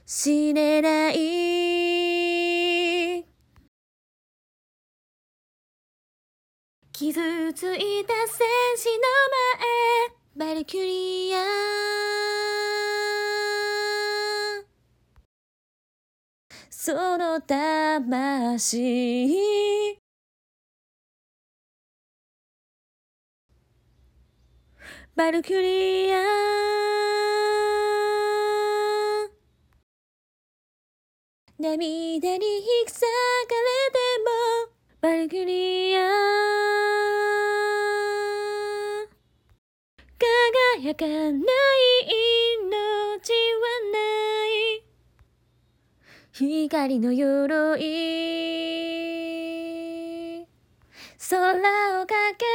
しれない。傷ついた戦士の前、バルキュリア。その魂、バルキュリア。涙に引き裂かれてもバルキュリア。輝かない命はない。光の鎧、空をかけ